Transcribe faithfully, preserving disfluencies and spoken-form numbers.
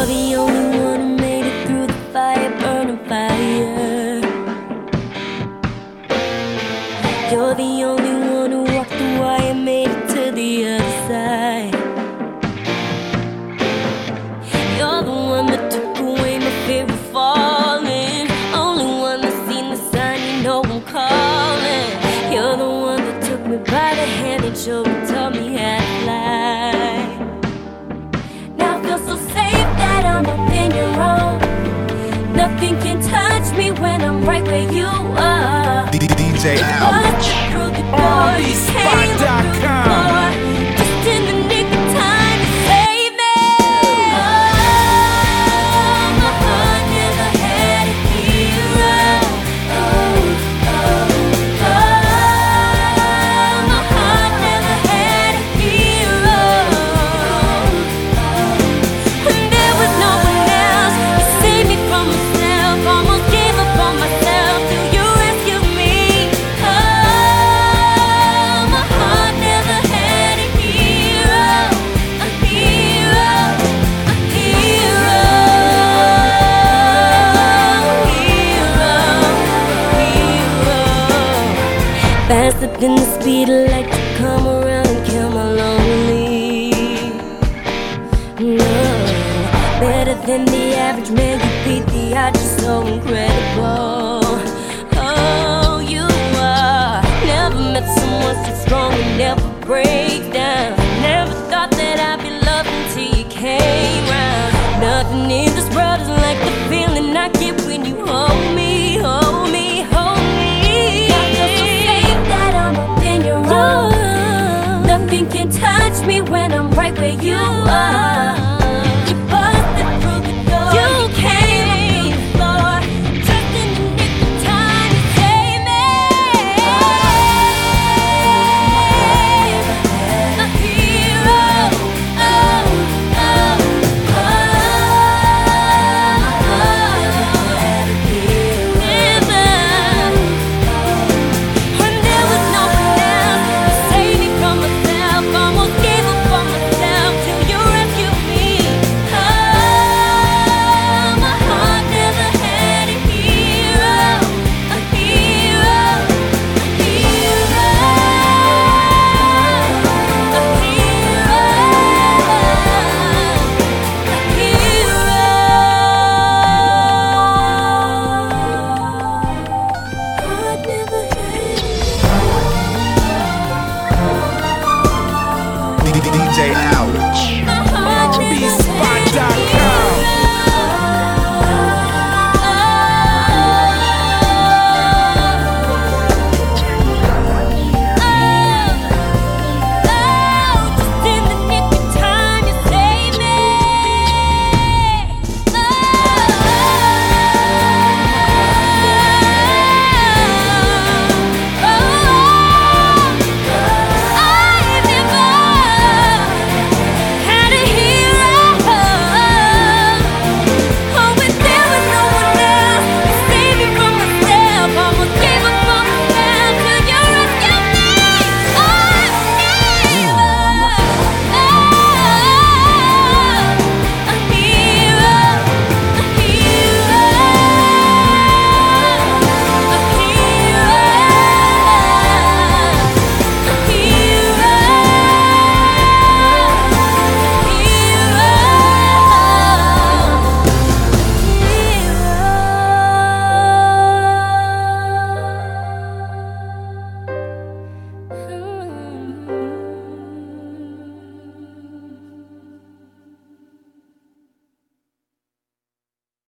You're the only one who made it through the fire, burning fire. You're the only one who walked the wire, made it to the other side. You're the one that took away my fear of falling. Only one that's seen the sign, you know I'm calling. You're the one that took me by the hand and showed me, taught me how to fly. Now I feel so safe that I'm up in your arms. Nothing can touch me when I'm right where you are. D J Ouch. R B spot dot com. Just in the nick of time to save me. Oh, my heart never had a hero. Oh, oh, oh, my heart never had a hero. And there was no one else to save me from myself. Almost gave up on myself till you rescued me. Oh, my heart never had a hero, a hero, a hero, hero, hero. Faster than the speed of light to come around and kill my lonely. No, better than the average man, you beat the odds, you're so incredible. Oh, you are. Never met someone so strong and never break down. Never thought that I'd be loved until you came round. Nothing in this world is like the feeling I get when you hold me, hold me, hold me. I feel so safe that I'm up in your arms. Nothing can touch me when I'm right where you are. You busted through the door, you came on the floor, just in the nick of time to save me. A hero, oh, oh, oh, never. When there was no one else to save me from myself, almost gave up on myself till you rescued me. Oh, my heart never had a hero, a hero, a hero, a hero, a hero. Heart never had D J Ouch. a